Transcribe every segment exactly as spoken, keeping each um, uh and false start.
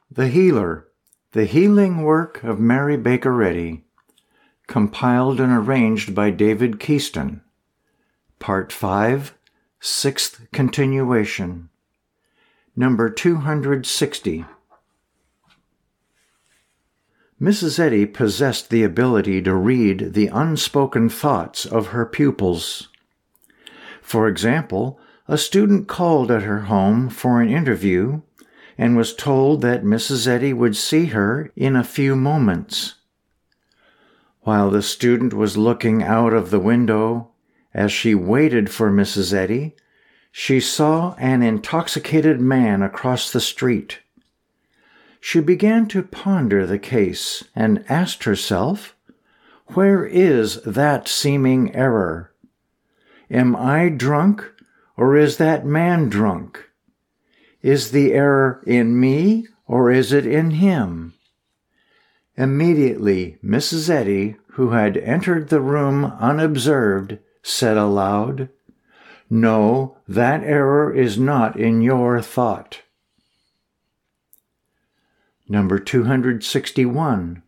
The Healer, The Healing Work of Mary Baker Eddy, compiled and arranged by David Keaston. Part five, Sixth Continuation, number two hundred sixty. Missus Eddy possessed the ability to read the unspoken thoughts of her pupils. For example, a student called at her home for an interview and was told that Missus Eddy would see her in a few moments. While the student was looking out of the window, as she waited for Missus Eddy, she saw an intoxicated man across the street. She began to ponder the case and asked herself, "Where is that seeming error? Am I drunk, or is that man drunk? Is the error in me, or is it in him?" Immediately, Missus Eddy, who had entered the room unobserved, said aloud, "No, that error is not in your thought." Number two hundred sixty-one.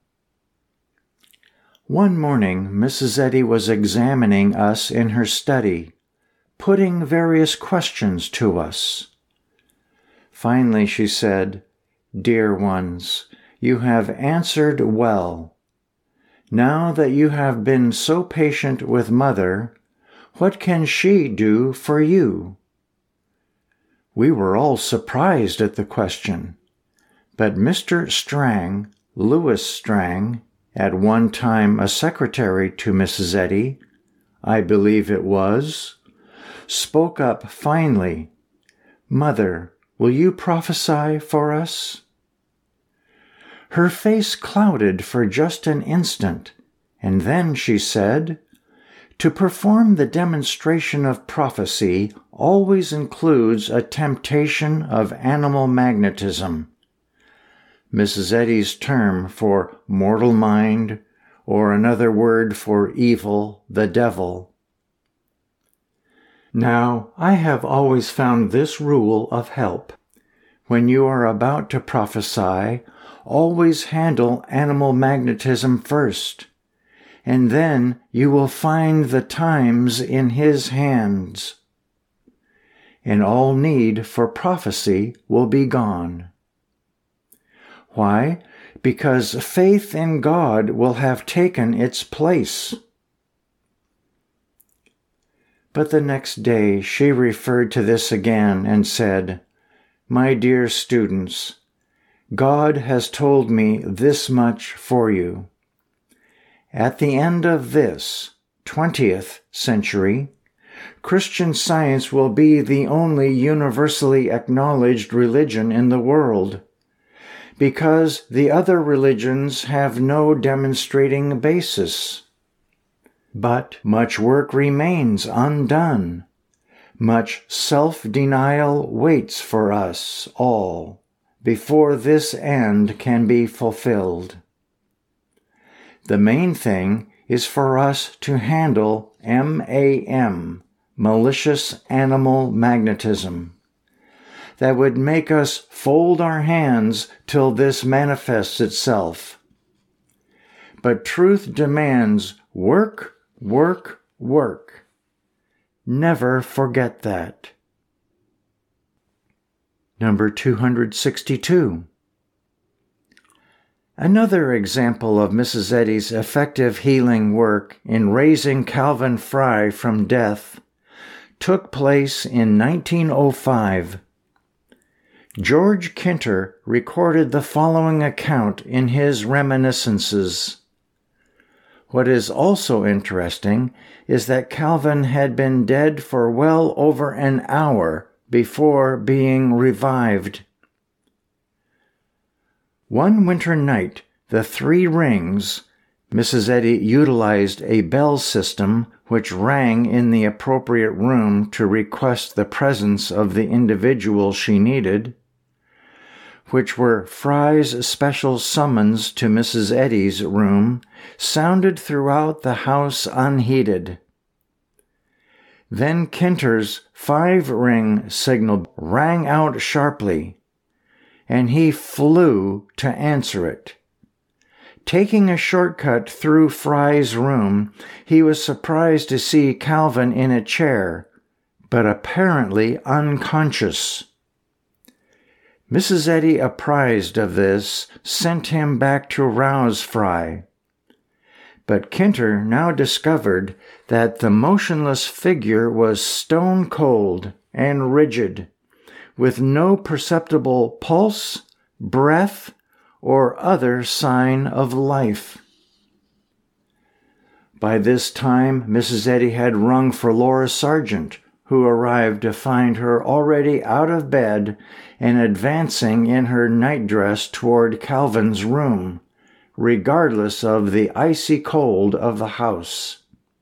One morning, Missus Eddy was examining us in her study, putting various questions to us. Finally, she said, "Dear ones, you have answered well. Now that you have been so patient with Mother, what can she do for you?" We were all surprised at the question, but Mister Strang, Louis Strang, at one time a secretary to Missus Eddy, I believe it was, spoke up finally, "Mother, will you prophesy for us?" Her face clouded for just an instant, and then she said, "To perform the demonstration of prophecy always includes a temptation of animal magnetism," Missus Eddy's term for mortal mind, or another word for evil, the devil. Now, I have always found this rule of help. When you are about to prophesy, always handle animal magnetism first, and then you will find the times in his hands, and all need for prophecy will be gone. Why? Because faith in God will have taken its place. But the next day she referred to this again and said, "My dear students, God has told me this much for you. At the end of this twentieth century, Christian Science will be the only universally acknowledged religion in the world, because the other religions have no demonstrating basis. But much work remains undone. Much self-denial waits for us all before this end can be fulfilled. The main thing is for us to handle M A M, malicious animal magnetism, that would make us fold our hands till this manifests itself. But truth demands work, work, work. Never forget that. Number two hundred sixty-two. Another example of Missus Eddy's effective healing work in raising Calvin Fry from death took place in nineteen oh five. George Kinter recorded the following account in his Reminiscences. What is also interesting is that Calvin had been dead for well over an hour before being revived. One winter night, the three rings, Missus Eddy utilized a bell system which rang in the appropriate room to request the presence of the individual she needed, which were Fry's special summons to Missus Eddy's room, sounded throughout the house unheeded. Then Kinter's five-ring signal rang out sharply, and he flew to answer it. Taking a shortcut through Fry's room, he was surprised to see Calvin in a chair, but apparently unconscious. Missus Eddy, apprised of this, sent him back to rouse Fry. But Kinter now discovered that the motionless figure was stone cold and rigid, with no perceptible pulse, breath, or other sign of life. By this time, Missus Eddy had rung for Laura Sargent, who arrived to find her already out of bed and advancing in her nightdress toward Calvin's room, regardless of the icy cold of the house.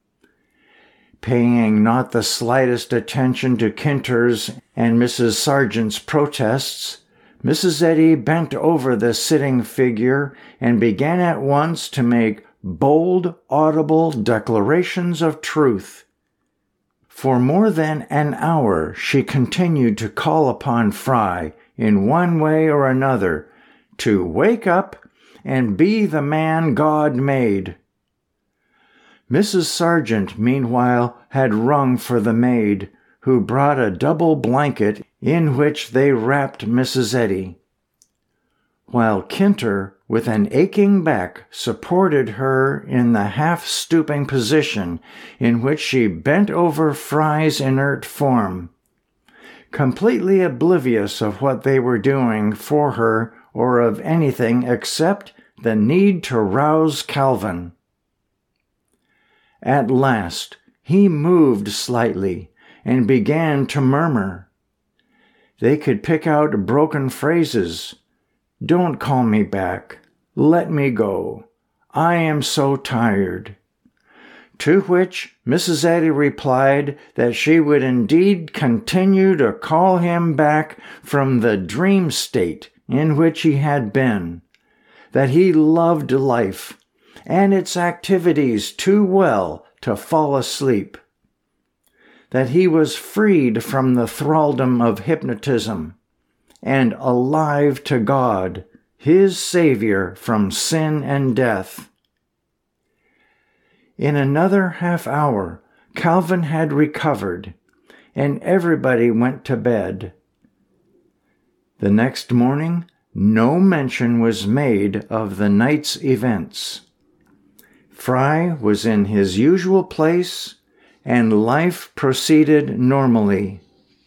Paying not the slightest attention to Kinter's and Missus Sargent's protests, Missus Eddy bent over the sitting figure and began at once to make bold, audible declarations of truth. For more than an hour she continued to call upon Fry, in one way or another, to wake up and be the man God made. Missus Sargent, meanwhile, had rung for the maid, who brought a double blanket in which they wrapped Missus Eddy, while Kinter, with an aching back, supported her in the half-stooping position in which she bent over Fry's inert form, completely oblivious of what they were doing for her or of anything except the need to rouse Calvin. At last he moved slightly and began to murmur. They could pick out broken phrases. "Don't call me back. Let me go. I am so tired." To which Missus Eddy replied that she would indeed continue to call him back from the dream state in which he had been, that he loved life and its activities too well to fall asleep, that he was freed from the thraldom of hypnotism and alive to God, his Savior from sin and death. In another half hour, Calvin had recovered, and everybody went to bed. The next morning, no mention was made of the night's events. Fry was in his usual place, and life proceeded normally.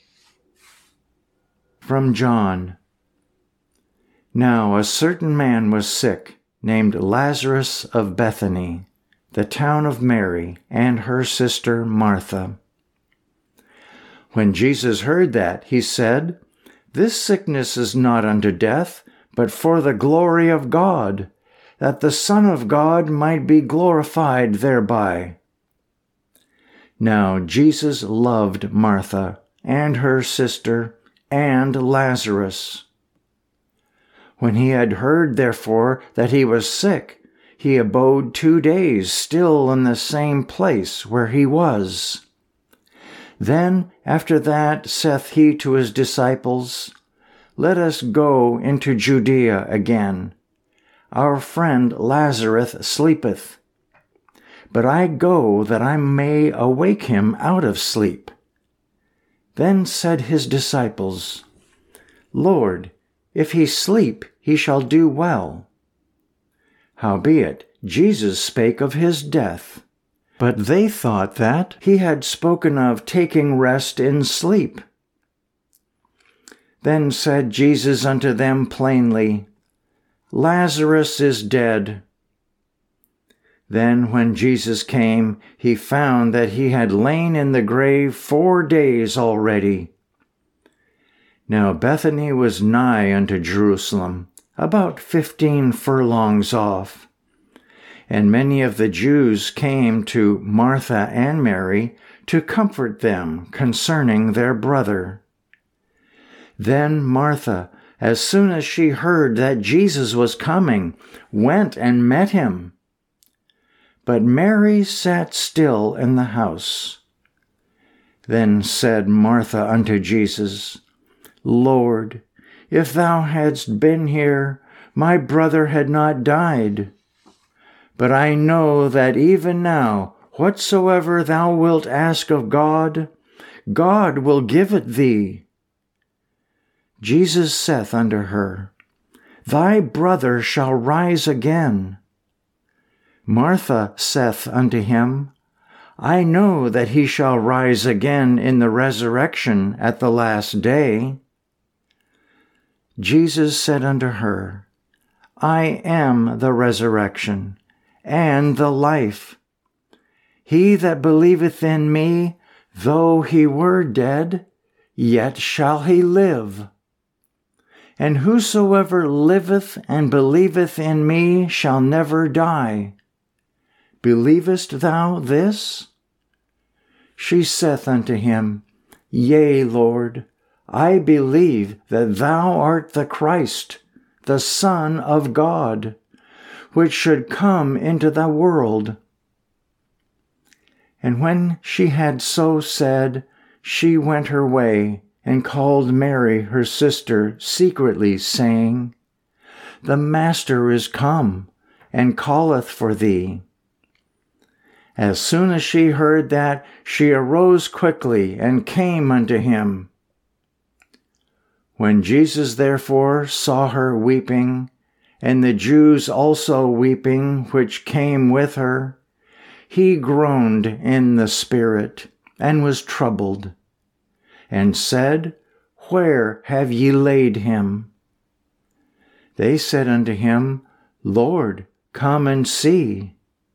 From John. Now a certain man was sick, named Lazarus of Bethany, the town of Mary, and her sister Martha. When Jesus heard that, he said, "This sickness is not unto death, but for the glory of God, that the Son of God might be glorified thereby." Now Jesus loved Martha, and her sister, and Lazarus. When he had heard, therefore, that he was sick, he abode two days still in the same place where he was. Then, after that, saith he to his disciples, "Let us go into Judea again. Our friend Lazarus sleepeth, but I go that I may awake him out of sleep." Then said his disciples, "Lord, if he sleep, he shall do well." Howbeit, Jesus spake of his death, but they thought that he had spoken of taking rest in sleep. Then said Jesus unto them plainly, "Lazarus is dead." Then when Jesus came, he found that he had lain in the grave four days already. Now Bethany was nigh unto Jerusalem, about fifteen furlongs off. And many of the Jews came to Martha and Mary to comfort them concerning their brother. Then Martha, as soon as she heard that Jesus was coming, went and met him. But Mary sat still in the house. Then said Martha unto Jesus, "Lord, if thou hadst been here, my brother had not died. But I know that even now, whatsoever thou wilt ask of God, God will give it thee. Jesus saith unto her, Thy brother shall rise again. Martha saith unto him, I know that he shall rise again in the resurrection at the last day. Jesus said unto her, I am the resurrection and the life. He that believeth in me, though he were dead, yet shall he live. And whosoever liveth and believeth in me shall never die. Believest thou this? She saith unto him, Yea, Lord, I believe that thou art the Christ, the Son of God, which should come into the world. And when she had so said, she went her way, and called Mary her sister secretly, saying, The Master is come, and calleth for thee. As soon as she heard that, she arose quickly, and came unto him. When Jesus therefore saw her weeping, and the Jews also weeping which came with her, he groaned in the spirit, and was troubled, and said, Where have ye laid him? They said unto him, Lord, come and see.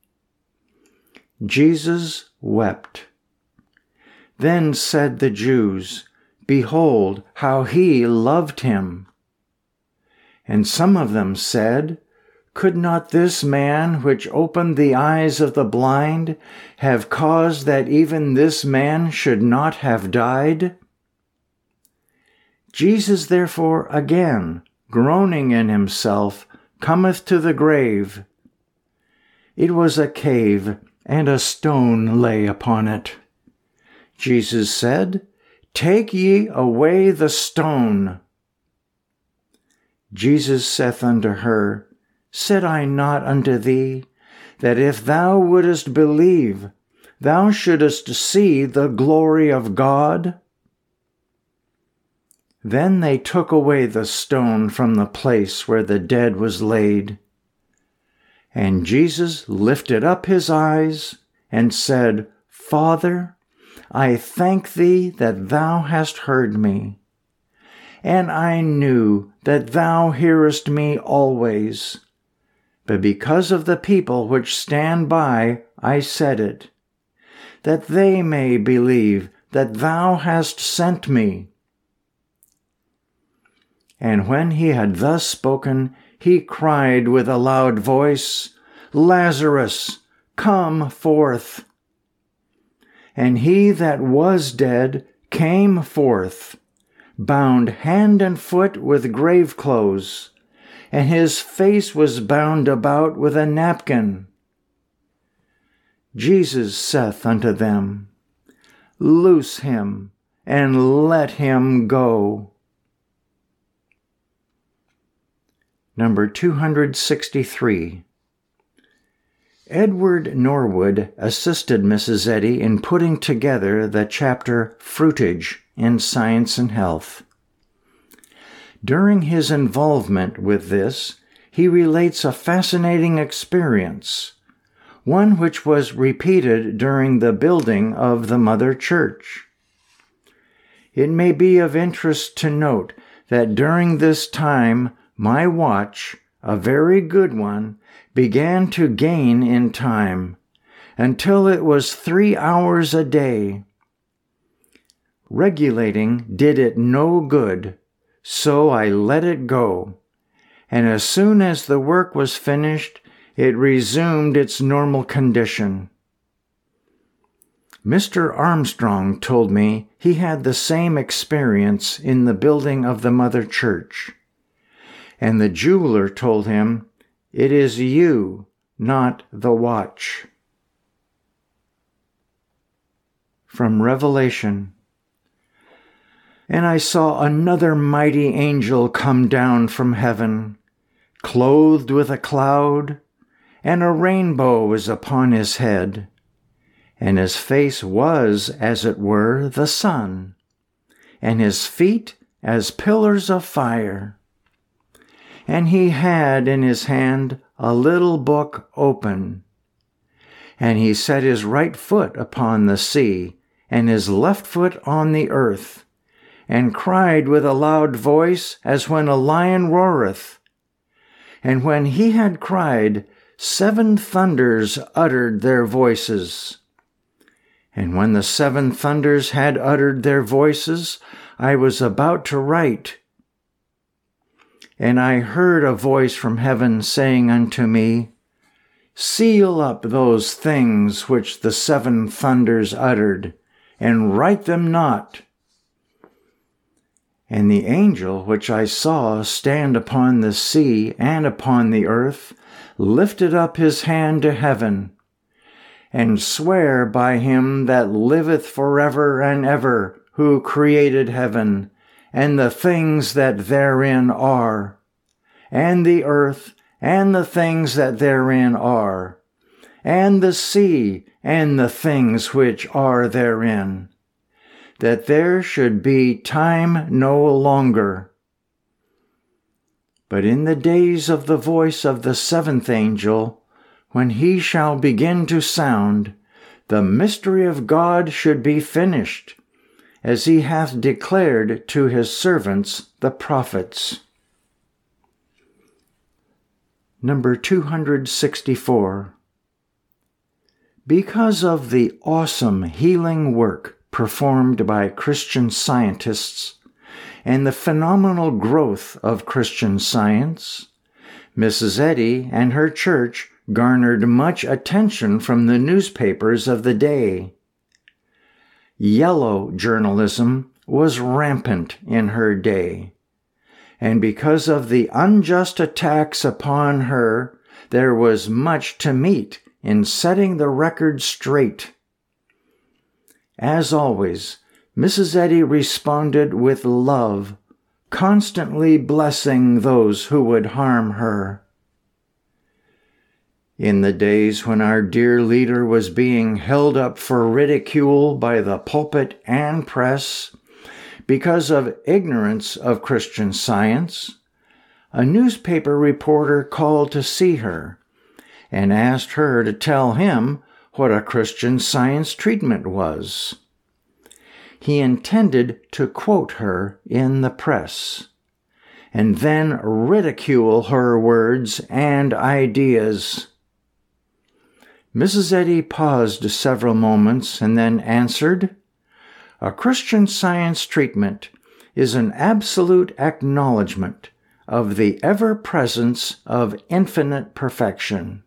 Jesus wept. Then said the Jews, Behold, how he loved him. And some of them said, Could not this man which opened the eyes of the blind have caused that even this man should not have died? Jesus therefore again, groaning in himself, cometh to the grave. It was a cave, and a stone lay upon it. Jesus said, Take ye away the stone. Jesus saith unto her, Said I not unto thee, that if thou wouldest believe, thou shouldest see the glory of God? Then they took away the stone from the place where the dead was laid. And Jesus lifted up his eyes, and said, Father, I thank thee that thou hast heard me. And I knew that thou hearest me always. But because of the people which stand by, I said it, that they may believe that thou hast sent me. And when he had thus spoken, he cried with a loud voice, Lazarus, come forth. And he that was dead came forth, bound hand and foot with grave clothes, and his face was bound about with a napkin. Jesus saith unto them, Loose him, and let him go. Number two hundred sixty-three. Edward Norwood assisted Missus Eddy in putting together the chapter Fruitage in Science and Health. During his involvement with this, he relates a fascinating experience, one which was repeated during the building of the Mother Church. It may be of interest to note that during this time, my watch, a very good one, began to gain in time, until it was three hours a day. Regulating did it no good, so I let it go, and as soon as the work was finished, it resumed its normal condition. Mister Armstrong told me he had the same experience in the building of the Mother Church. And the jeweler told him, It is you, not the watch. From Revelation. And I saw another mighty angel come down from heaven, clothed with a cloud, and a rainbow was upon his head. And his face was, as it were, the sun, and his feet as pillars of fire. And he had in his hand a little book open. And he set his right foot upon the sea, and his left foot on the earth, and cried with a loud voice, as when a lion roareth. And when he had cried, seven thunders uttered their voices. And when the seven thunders had uttered their voices, I was about to write. And I heard a voice from heaven saying unto me, Seal up those things which the seven thunders uttered, and write them not. And the angel which I saw stand upon the sea and upon the earth lifted up his hand to heaven, and sware by him that liveth forever and ever, who created heaven, and the things that therein are, and the earth, and the things that therein are, and the sea, and the things which are therein, that there should be time no longer. But in the days of the voice of the seventh angel, when he shall begin to sound, the mystery of God should be finished, as he hath declared to his servants the prophets. Number two hundred sixty-four. Because of the awesome healing work performed by Christian scientists and the phenomenal growth of Christian Science, Missus Eddy and her church garnered much attention from the newspapers of the day. Yellow journalism was rampant in her day, and because of the unjust attacks upon her, there was much to meet in setting the record straight. As always, Missus Eddy responded with love, constantly blessing those who would harm her. In the days when our dear leader was being held up for ridicule by the pulpit and press because of ignorance of Christian Science, a newspaper reporter called to see her and asked her to tell him what a Christian Science treatment was. He intended to quote her in the press, and then ridicule her words and ideas. Missus Eddy paused several moments and then answered, A Christian Science treatment is an absolute acknowledgement of the ever-presence of infinite perfection.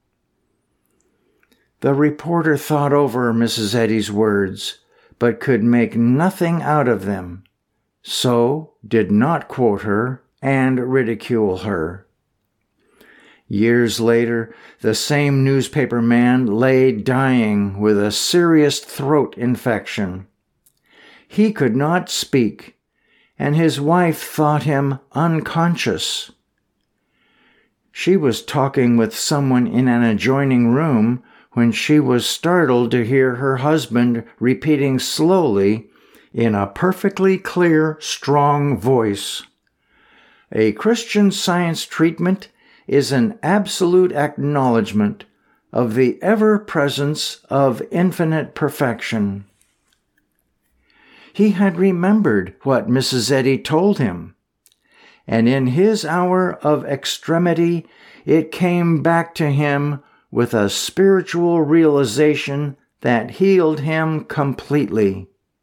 The reporter thought over Missus Eddy's words, but could make nothing out of them, so did not quote her and ridicule her. Years later, the same newspaper man lay dying with a serious throat infection. He could not speak, and his wife thought him unconscious. She was talking with someone in an adjoining room when she was startled to hear her husband repeating slowly, in a perfectly clear, strong voice, A Christian Science treatment is an absolute acknowledgement of the ever-presence of infinite perfection. He had remembered what Missus Eddy told him, and in his hour of extremity it came back to him with a spiritual realization that healed him completely.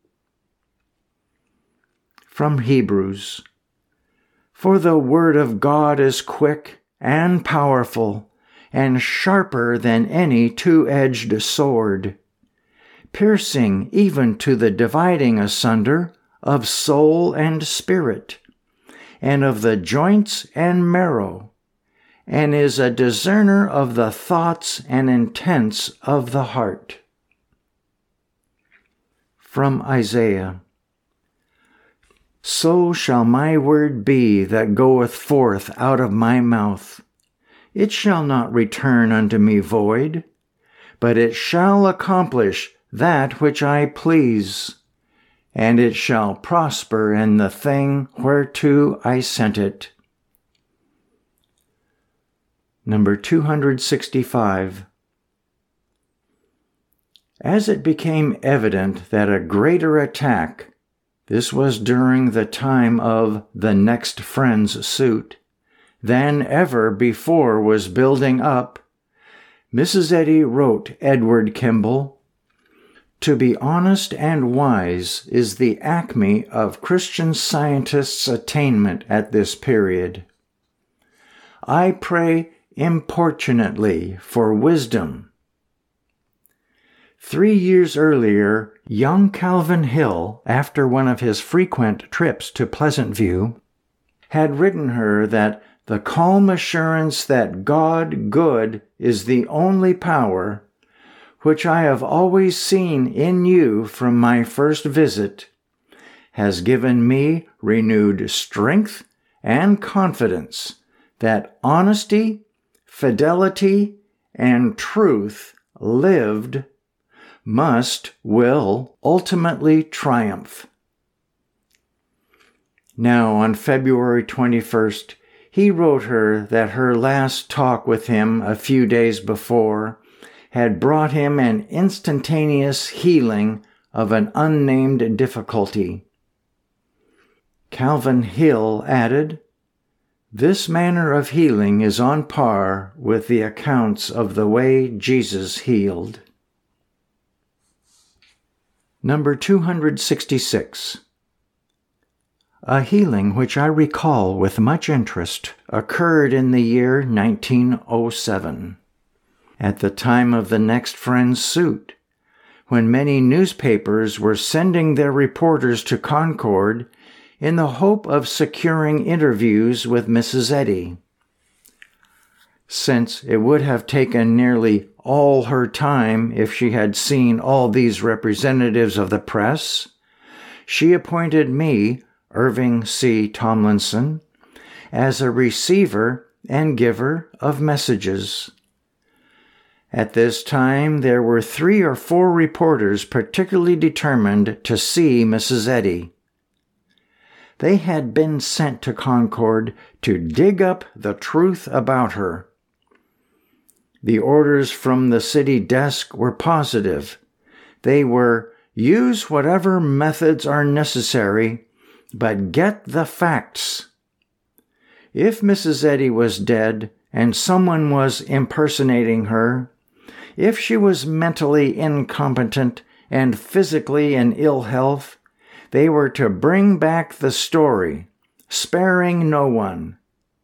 From Hebrews. For the word of God is quick and powerful, and sharper than any two-edged sword, piercing even to the dividing asunder of soul and spirit, and of the joints and marrow, and is a discerner of the thoughts and intents of the heart. From Isaiah. so shall my word be that goeth forth out of my mouth. It shall not return unto me void, but it shall accomplish that which I please, and it shall prosper in the thing whereto I sent it. Number two hundred sixty-five. As it became evident that a greater attack, this was during the time of the Next Friends suit, than ever before was building up, Missus Eddy wrote Edward Kimball, "To be honest and wise is the acme of Christian Scientists' attainment at this period. I pray importunately for wisdom." Three years earlier, young Calvin Hill, after one of his frequent trips to Pleasant View, had written her that the calm assurance that God good is the only power, which I have always seen in you from my first visit, has given me renewed strength and confidence that honesty, fidelity, and truth lived must, will ultimately triumph. Now, on February twenty-first, he wrote her that her last talk with him a few days before had brought him an instantaneous healing of an unnamed difficulty. Calvin Hill added, "This manner of healing is on par with the accounts of the way Jesus healed." Number two hundred sixty-six. A healing which I recall with much interest occurred in the year nineteen oh seven, at the time of the Next Friends suit, when many newspapers were sending their reporters to Concord in the hope of securing interviews with Missus Eddy. Since it would have taken nearly all her time if she had seen all these representatives of the press, she appointed me, Irving C. Tomlinson, as a receiver and giver of messages. At this time, there were three or four reporters particularly determined to see Missus Eddy. They had been sent to Concord to dig up the truth about her. The orders from the city desk were positive. They were, use whatever methods are necessary, but get the facts. If Missus Eddy was dead and someone was impersonating her, if she was mentally incompetent and physically in ill health, they were to bring back the story, sparing no one.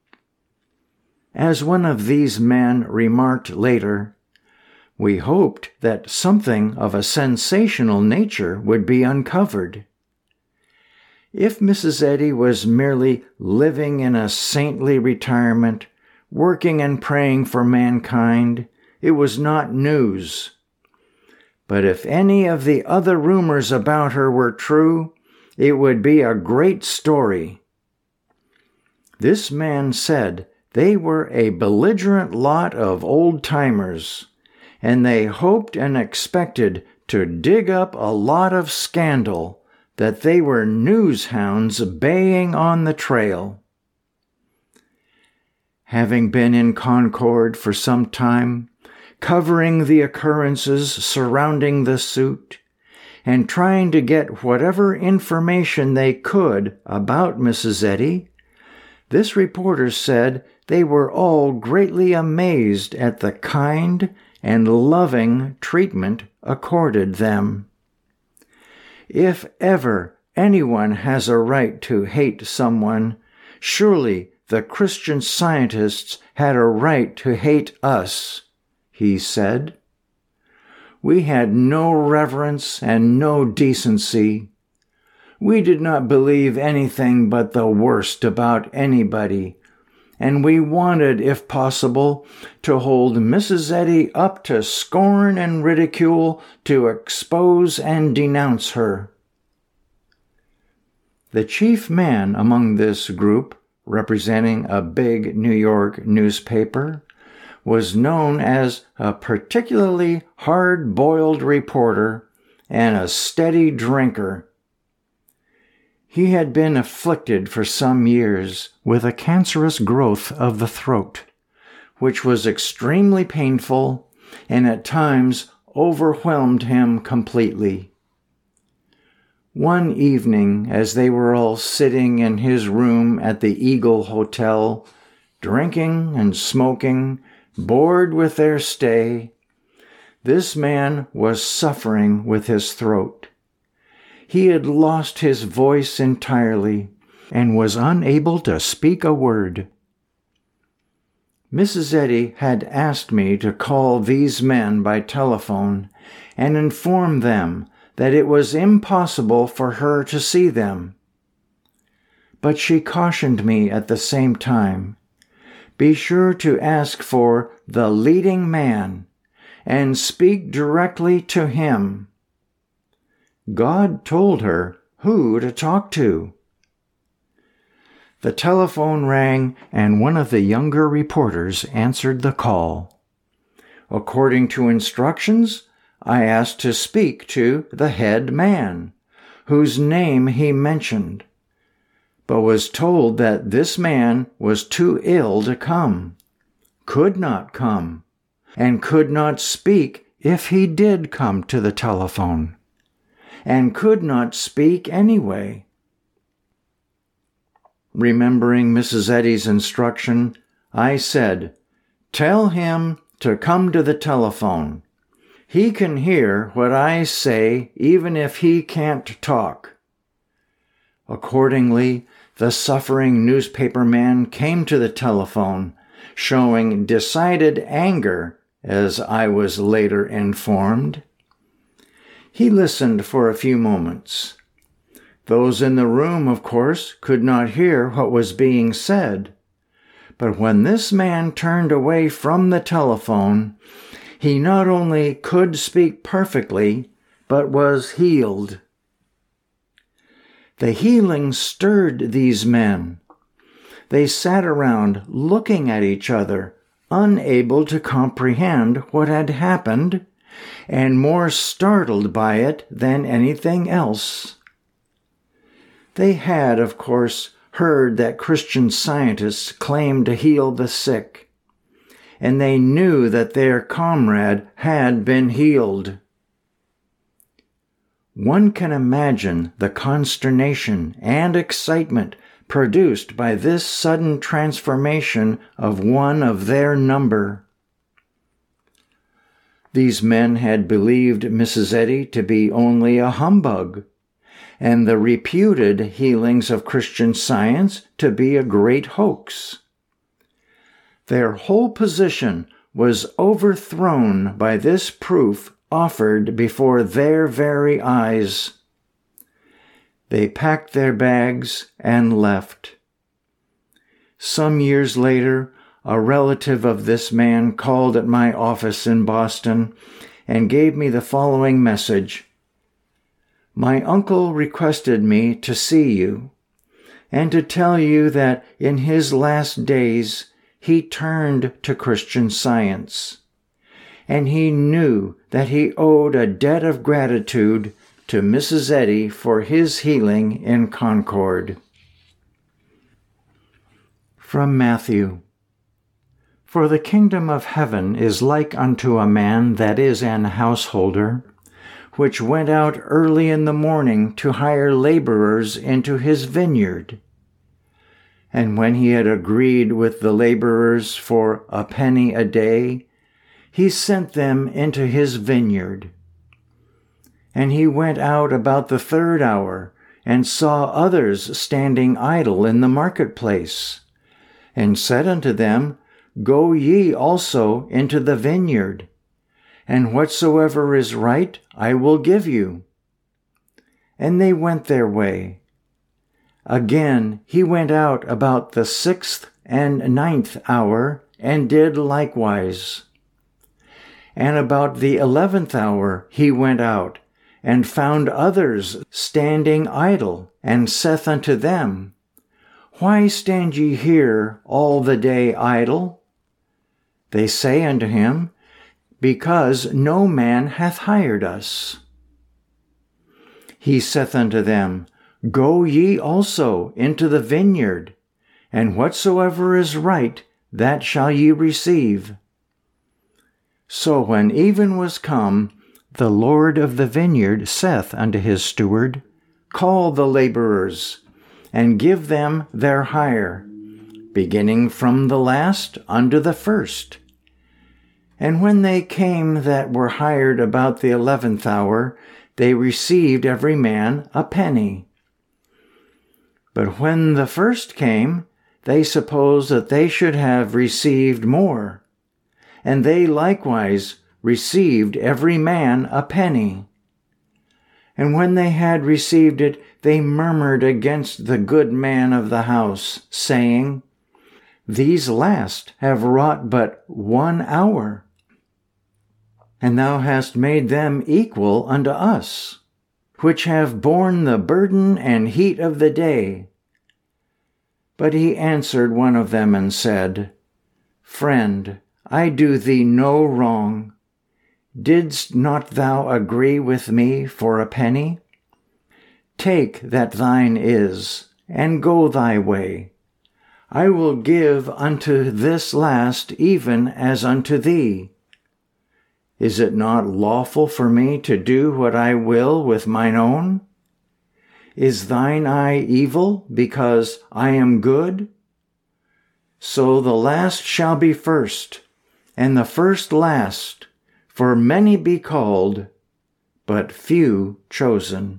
As one of these men remarked later, we hoped that something of a sensational nature would be uncovered. If Missus Eddy was merely living in a saintly retirement, working and praying for mankind, it was not news. But if any of the other rumors about her were true, it would be a great story. This man said they were a belligerent lot of old-timers, and they hoped and expected to dig up a lot of scandal, that they were news hounds baying on the trail. Having been in Concord for some time, covering the occurrences surrounding the suit, and trying to get whatever information they could about Missus Eddy, this reporter said they were all greatly amazed at the kind and loving treatment accorded them. If ever anyone has a right to hate someone, surely the Christian Scientists had a right to hate us, he said. We had no reverence and no decency. We did not believe anything but the worst about anybody, and we wanted, if possible, to hold Missus Eddy up to scorn and ridicule, to expose and denounce her. The chief man among this group, representing a big New York newspaper, was known as a particularly hard-boiled reporter and a steady drinker. He had been afflicted for some years with a cancerous growth of the throat, which was extremely painful and at times overwhelmed him completely. One evening, as they were all sitting in his room at the Eagle Hotel, drinking and smoking, bored with their stay, this man was suffering with his throat. He had lost his voice entirely and was unable to speak a word. Missus Eddy had asked me to call these men by telephone and inform them that it was impossible for her to see them. But she cautioned me at the same time, be sure to ask for the leading man and speak directly to him. God told her who to talk to. The telephone rang, and one of the younger reporters answered the call. According to instructions, I asked to speak to the head man, whose name he mentioned, but was told that this man was too ill to come, could not come, and could not speak if he did come to the telephone, and could not speak anyway. Remembering Missus Eddy's instruction, I said, "Tell him to come to the telephone. He can hear what I say even if he can't talk." Accordingly, the suffering newspaper man came to the telephone, showing decided anger, as I was later informed. He listened for a few moments. Those in the room, of course, could not hear what was being said. But when this man turned away from the telephone, he not only could speak perfectly, but was healed. The healing stirred these men. They sat around looking at each other, unable to comprehend what had happened, and more startled by it than anything else. They had, of course, heard that Christian Scientists claimed to heal the sick, and they knew that their comrade had been healed. One can imagine the consternation and excitement produced by this sudden transformation of one of their number. These men had believed Missus Eddy to be only a humbug, and the reputed healings of Christian Science to be a great hoax. Their whole position was overthrown by this proof offered before their very eyes. They packed their bags and left. Some years later, a relative of this man called at my office in Boston and gave me the following message. "My uncle requested me to see you and to tell you that in his last days he turned to Christian Science, and he knew that he owed a debt of gratitude to Missus Eddy for his healing in Concord." From Matthew. "For the kingdom of heaven is like unto a man that is an householder, which went out early in the morning to hire laborers into his vineyard. And when he had agreed with the laborers for a penny a day, he sent them into his vineyard. And he went out about the third hour, and saw others standing idle in the marketplace, and said unto them, Go ye also into the vineyard, and whatsoever is right I will give you. And they went their way. Again he went out about the sixth and ninth hour, and did likewise. And about the eleventh hour he went out, and found others standing idle, and saith unto them, Why stand ye here all the day idle? They say unto him, Because no man hath hired us. He saith unto them, Go ye also into the vineyard, and whatsoever is right, that shall ye receive. So when even was come, the Lord of the vineyard saith unto his steward, Call the laborers, and give them their hire, beginning from the last unto the first. And when they came that were hired about the eleventh hour, they received every man a penny. But when the first came, they supposed that they should have received more, and they likewise received every man a penny. And when they had received it, they murmured against the good man of the house, saying, These last have wrought but one hour, and thou hast made them equal unto us, which have borne the burden and heat of the day. But he answered one of them and said, Friend, I do thee no wrong. Didst not thou agree with me for a penny? Take that thine is, and go thy way. I will give unto this last even as unto thee. Is it not lawful for me to do what I will with mine own? Is thine eye evil because I am good? So the last shall be first, and the first last, for many be called, but few chosen.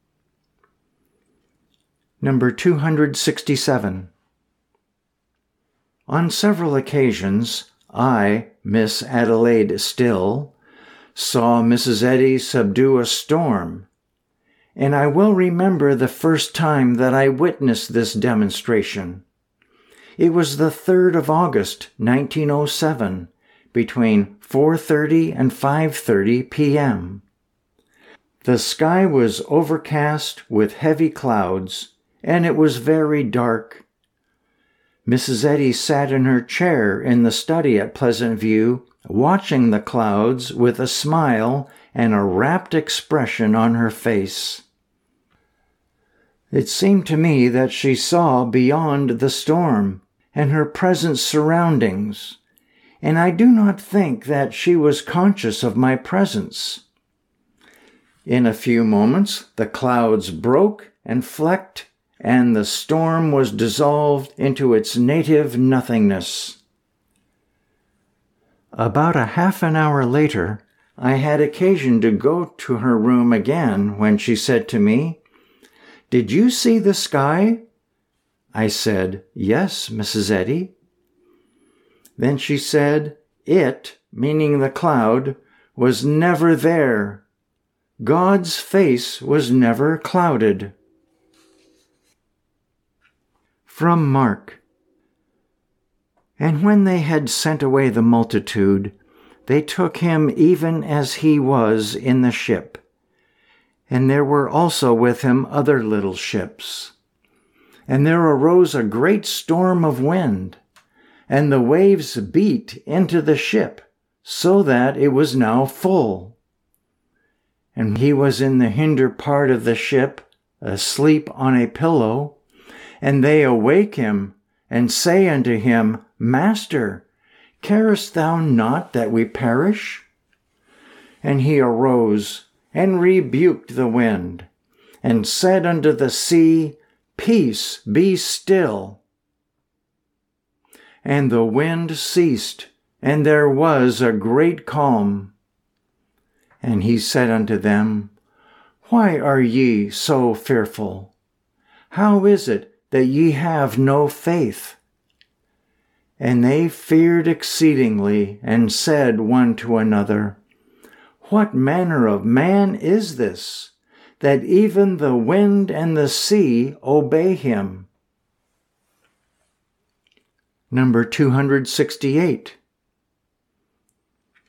Number two hundred sixty-seven. On several occasions, I, Miss Adelaide Still, saw Missus Eddy subdue a storm, and I well remember the first time that I witnessed this demonstration. It was the third of August, nineteen oh seven, between four thirty and five thirty p m The sky was overcast with heavy clouds, and it was very dark. Missus Eddy sat in her chair in the study at Pleasant View, watching the clouds with a smile and a rapt expression on her face. It seemed to me that she saw beyond the storm and her present surroundings, and I do not think that she was conscious of my presence. In a few moments, the clouds broke and flecked, and the storm was dissolved into its native nothingness. About a half an hour later, I had occasion to go to her room again when she said to me, "Did you see the sky?" I said, "Yes, Missus Eddy." Then she said, "It," meaning the cloud, "was never there. God's face was never clouded." From Mark. And when they had sent away the multitude, they took him even as he was in the ship. And there were also with him other little ships. And there arose a great storm of wind, and the waves beat into the ship, so that it was now full. And he was in the hinder part of the ship, asleep on a pillow, and they awake him, and say unto him, "Master, carest thou not that we perish?" And he arose, and rebuked the wind, and said unto the sea, "Peace, be still." And the wind ceased, and there was a great calm. And he said unto them, "Why are ye so fearful? How is it that ye have no faith?" And they feared exceedingly, and said one to another, "What manner of man is this, that even the wind and the sea obey him?" Number two hundred sixty-eight.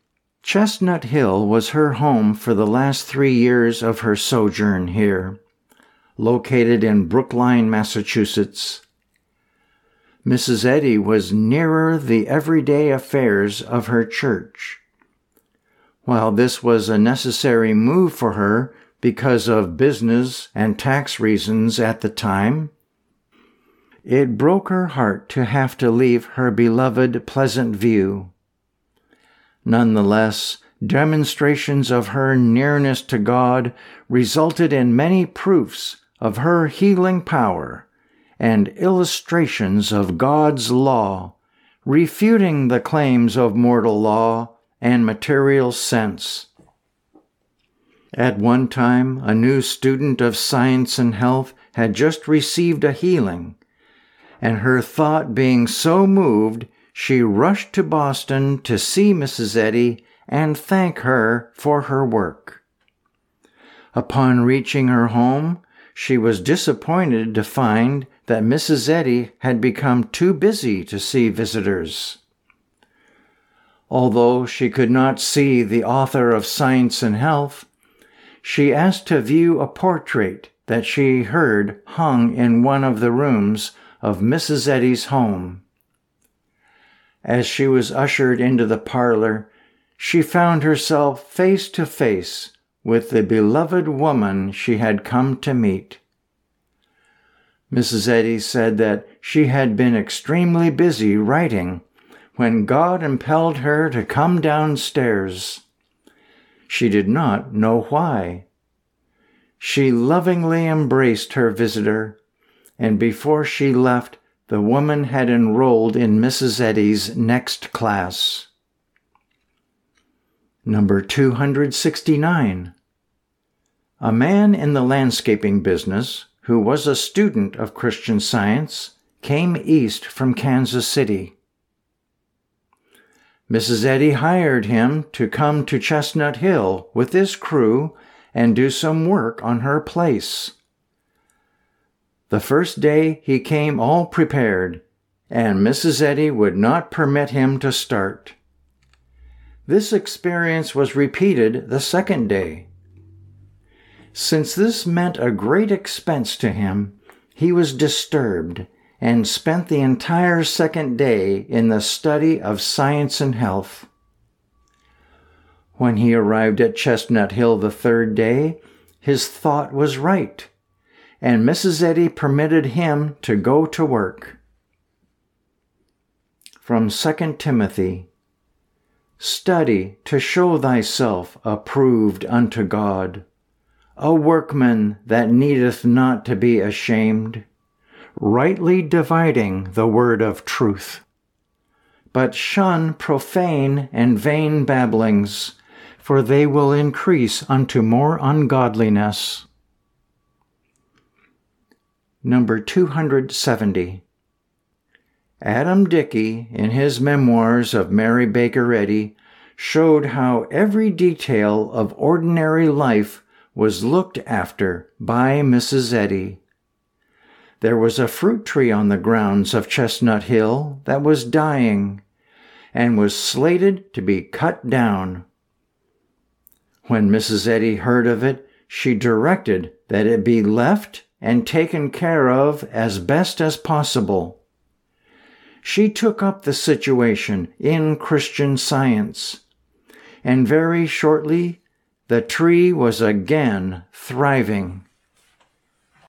Chestnut Hill was her home for the last three years of her sojourn here, located in Brookline, Massachusetts. Missus Eddy was nearer the everyday affairs of her church. While this was a necessary move for her because of business and tax reasons at the time, it broke her heart to have to leave her beloved Pleasant View. Nonetheless, demonstrations of her nearness to God resulted in many proofs of her healing power and illustrations of God's law, refuting the claims of mortal law and material sense. At one time, a new student of science and health had just received a healing, and her thought being so moved, she rushed to Boston to see Missus Eddy and thank her for her work. Upon reaching her home, she was disappointed to find that Missus Eddy had become too busy to see visitors. Although she could not see the author of Science and Health, she asked to view a portrait that she heard hung in one of the rooms of Missus Eddy's home. As she was ushered into the parlor, she found herself face to face with the beloved woman she had come to meet. Missus Eddy said that she had been extremely busy writing when God impelled her to come downstairs. She did not know why. She lovingly embraced her visitor, and before she left, the woman had enrolled in Missus Eddy's next class. Number two hundred sixty-nine. A man in the landscaping business, who was a student of Christian Science, came east from Kansas City. Missus Eddy hired him to come to Chestnut Hill with his crew and do some work on her place. The first day he came all prepared, and Missus Eddy would not permit him to start. This experience was repeated the second day. Since this meant a great expense to him, he was disturbed and spent the entire second day in the study of science and health. When he arrived at Chestnut Hill the third day, his thought was right, and Missus Eddy permitted him to go to work. From Second Timothy, "Study to show thyself approved unto God, a workman that needeth not to be ashamed, rightly dividing the word of truth. But shun profane and vain babblings, for they will increase unto more ungodliness." Number two hundred seventy. Adam Dickey, in his memoirs of Mary Baker Eddy, showed how every detail of ordinary life was looked after by Missus Eddy. There was a fruit tree on the grounds of Chestnut Hill that was dying and was slated to be cut down. When Missus Eddy heard of it, she directed that it be left and taken care of as best as possible. She took up the situation in Christian Science, and very shortly the tree was again thriving.